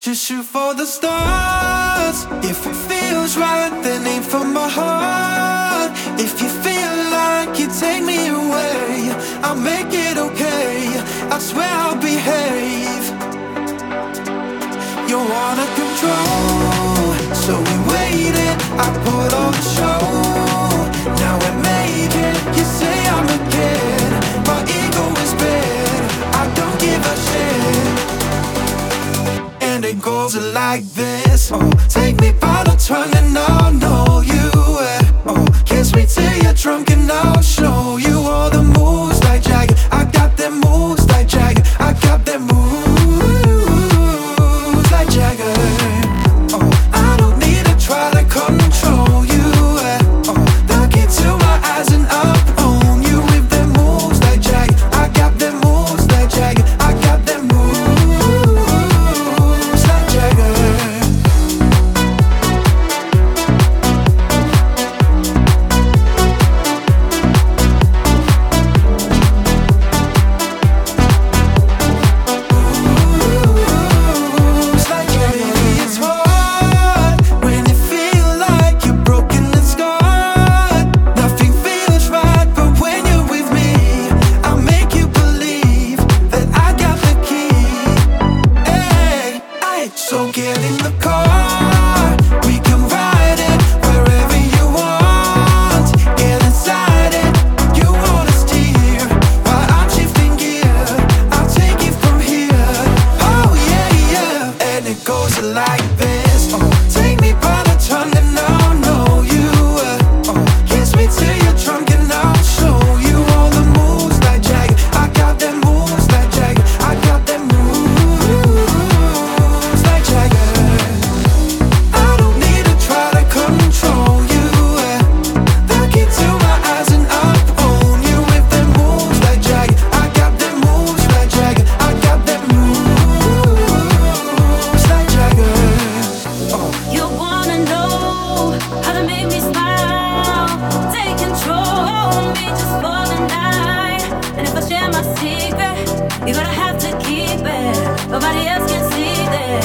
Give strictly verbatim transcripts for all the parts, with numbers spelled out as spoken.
Just shoot for the stars. If it feels right, then aim for my heart. If you feel like you take me away, I'll make it okay. I swear I'll behave. You wanna control, so we waited. I put on the show. Now we're making. You say I'm a kid, my ego is big. I don't give a shit. And it goes like this. Oh, take me by the tongue and I'll know you. Oh, kiss me till you're drunk and I'll show you all the moves like Jagger. I got them moves like Jagger. I got them moves like Jagger. Oh, I don't need to try to control you. Oh, look into my eyes and I'll own you with them moves like Jagger. I got them moves like Jagger. I got them moves. So get in the car, we can ride it wherever you want. Get inside it, you wanna steer while I'm shifting gear. I'll take it from here. Oh yeah, yeah. And it goes like this. Oh, take me by the tongue and I'll know you. Oh, kiss me till you're drunk and I'll show you all the moves like Jagger. I got them moves like Jagger. I got them moves. You're gonna have to keep it. Nobody else can see this.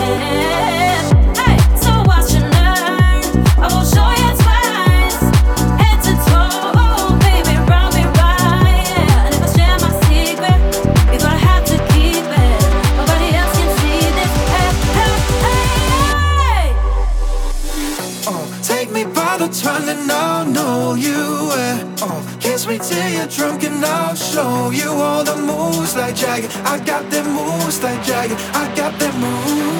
Hey, so watch and learn. I will show you twice, head to toe, baby, round me right. Yeah. And if I share my secret, you're gonna have to keep it. Nobody else can see this. Hey, hey, hey, hey. Oh, take me by the tongue and I'll know you. Oh, kiss me till you're drunk and I'll show you all the moves like Jagger. I got them moves like Jagger. I got them moves.